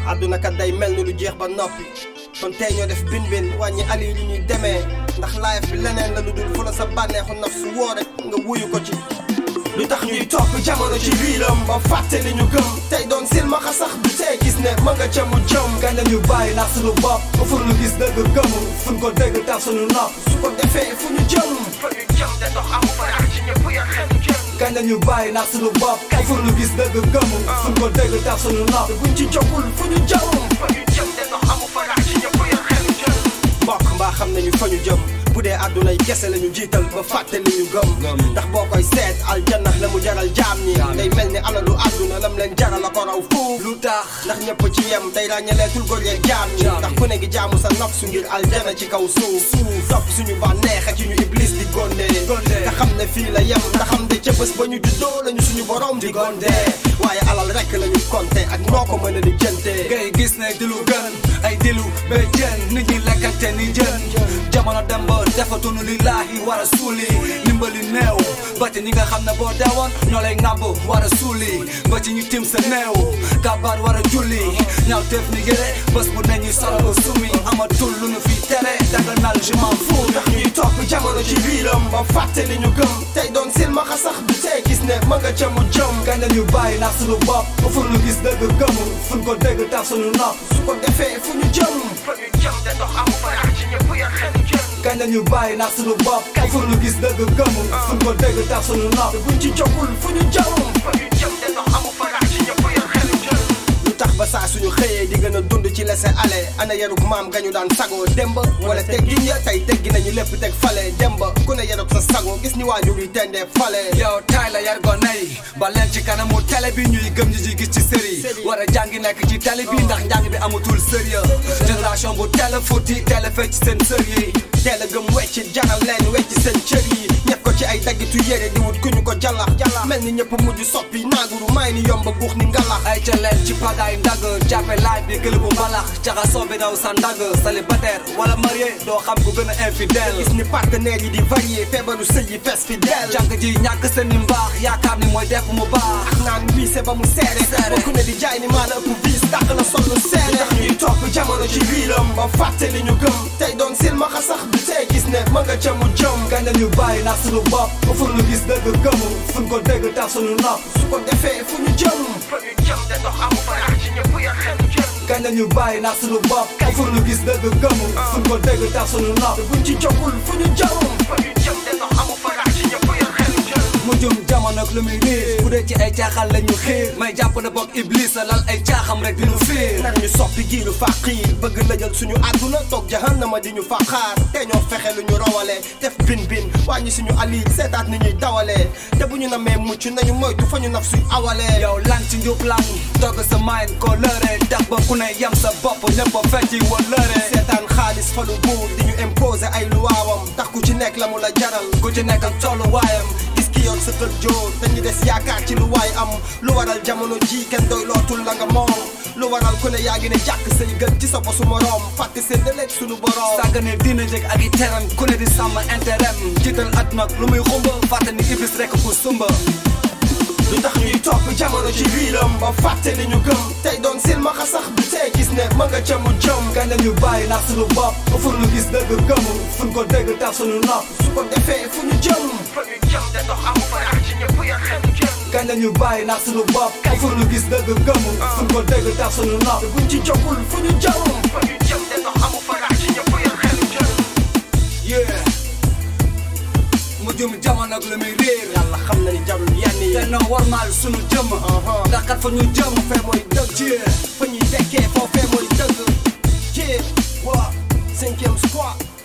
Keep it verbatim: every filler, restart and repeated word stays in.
àdduna kat day mel ni lu jeex ba noppi kon tey ñoo def bin bin wàññi ali li ñuy demee ndax life bi leneen la lu dul fu la sa bànneexu naf su woo rek nga wuyu ko ci lu tax ñuy topp jamono ci biiram ba fàtte li ñu gëm tey doon silmaxa sax du tey gis ne ma nga ca mu jëm kañ la ñu bàyyi nax suñu bopp ba fu ñu gis dëgg gëm fu ñu ko dégg tax suñu nopp su ko defee fu ñu jëm fa ñu jëm te ndox amu fa rax ci ñëpp ya xelu jëm kañ la ñu bàyyi nax suñu bopp ba fu ñu gis dëgg gëm fu ñu ko dégg tax suñu nopp buñ ci jógul fu ñu jëm fa ñu jëm te ndox amu fa rax ci ñëpp ya xelu jëm mbokk mbaa xam nañu fa ñu jëm bu dee àdduna yi kese la ñu jiital ba fàtte li ñu gëm ndax boo koy seet aljanna la mu jaral jaam ñi day mel ni alalu àdduna lam leen jaral la ko raw fuuf lu tax ndax ñëpp ci yem day ràññaleetul góor yeeg jaam ñi ndax ku ne gi jaamu sa nafsu ngir aljanna ci kaw suuf topp suñu bànneex ak ñu iblis di gondee nga xam ne fii la yem nga xam ne ca bés ba ñu juddoo lañu suñu borom di gondee waaye alal rek la ñu compté ak noo ko mën a di jëntee ngay gis ne di lu gën ay dilu ba jën nit ñi lekkante ni jën jamono dem ba defatunu lillahi wa rasuli ndimbali néew ba ci ñi nga xam ne boo deewoon ñoo lay ŋàbb war a suuli ba ci ñu tim sa néew kabar war a julli ñaaw teef ni gëre bés bu ne ñuy solo ba sumi amatul lu ñu fi tere daganal je m'en fous ndax ñuy topp jamono ci biiram ba fàtte li ñu gëm tey doon silmaxa sax du tey gis ne ma nga ca mu jëm kañ la ñu bàyyi nax suñu bopp ba fu ñu gis dëgg gëm fu ñu ko dégg tax suñu nopp su ko defee fu ñu jëm fa ñu jëm te ndox amu fa rax ci ñëpp ya xelu jëm kañ la ñu bàyyi nax suñu bopp ba fu ñu gis dëgg gëm fu ñu ko dégg tax suñu nopp buñ ci jógul fu ñu jëm fa ñu jëm te ndox amu fa rax ci ñëpp ya xelu jëm lu tax ba saa suñu xëyee di gën a dund ci laisser aller ana yarug maam gañu daan sagoo demb wala teggin ya tey teggi nañu lépp teg fale demb ku ne yarug sa sagoo gis ni waajur yi tendee fale yow tay la yar go nay ba leen ci kanamu télé bi ñuy gëm ñu ci gis ci série war a jàngi nekk ci télé bi ndax njàng bi amatul sérieux génération bu télé fuuti télé fecc seen sër yi teel a gëm wecci jaral leen wecci seen cër yi ñett ko ci ay daggitu yére di wut ku ñu ko jàllax jàllax mel ni ñëpp mujj soppi naaguru may ni yomb guux ni ngalax ay ca leen ci pagaay ndagg jàppe laaj bi gël bu mbalax jaxasoo bi daw sa ndagg célibataire wala marié doo xam ku gën a infidèle gis ni partenaires yi di varié feebaru sëy yi fees fi del jànk ji ñàkk seen ni mbaax yaakaar ni mooy def mu baax ak naan wiise ba mu seere ba ku ne di jaay ni maa la ëpp viis dàq la sol lu seere ndax ñuy topp jamono ci biiram ba fàtte li ñu gëm tey doon silmaxa sax du tey gis ne ma nga ca mu jëm kañ la ñu bàyyi nax suñu bopp ba fu ñu gis dëgg gëm fu ñu ko dégg tax suñu nopp su ko defee fu ñu jëm fa ñu jëm te ndox amu fa rax ci ñëpp ya xelu jëm kañ la ñu bàyyi nax suñu bopp ba fu ñu gis dëgg gëm fu ñu ko dégg tax suñu nopp buñ ci jógul fu ñu jëm fa ñu jëm te ndox amu fa rax ci ñëpp ya xelu jëm mu jëm jamono ak lu muy riir bu dee ci ay caaxaan la ñu xiir may jàpp na bokk iblis a lal ay caaxam rek di ñu fiir nar ñu soppi giiru faqiir bëgg la jël suñu àdduna toog jahannama di ñu fa xaar te ñoo fexe lu ñu rawale def bin bin wàññi suñu alil seetaat ni ñuy dawalee te bu ñu namee mucc nañu moytu fa ñu naf suy awalee yow lan ci njub lan togg sa mind ko lëre tax ba ku ne yem sa bopp ñëpp a fecci wa lëre seetaan xaalis falu buur di ñu imposer ay luwaawam tax ku ci nekk la mu la jaral ku ci nekk ak tolluwaayam gis ki yoon sa kër jóor dañu des yaakaar ci lu waay am lu waral jamono ji kenn doy lootul la nga moom lu waral ku ne yaa ngi ne jàkk say gën ci sa bosu moroom fàtte seen dëleeg suñu borom sàggane dina njëg ak i teram ku ne di sàmm intérêt jiital at nag lu muy xumba fàtte ni iblis rekk ku sumba lu tax ñuy topp jamono ci biiram ba fàtte li ñu gëm tey doon silmaxa sax du tey gis ne ma nga ca mu jëm kañ la ñu bàyyi nax suñu bopp ba fu ñu gis dëgg gëm fu ñu ko dégg tax suñu nopp su ko defee fu ñu jëm fa ñu jëm te ndox amu fa rax ci ñëpp ya xelu jëm kañ la ñu bàyyi nax suñu bopp ba fu ñu gis dëgg gëm fu ñu ko dégg tax suñu nopp buñ ci jógul fu ñu jëm fa ñu jëm te ndox amu fa rax ci ñëpp ya xelu jëm yeah mu jëm jamono ak lu muy réer yàlla xam na ni jarul yenn yi te noo warmaal suñu jëm ndax kat fa ñu jëm fee mooy dëgg fa ñuy dekkee foofee mooy dëgg ci waa cinquième squad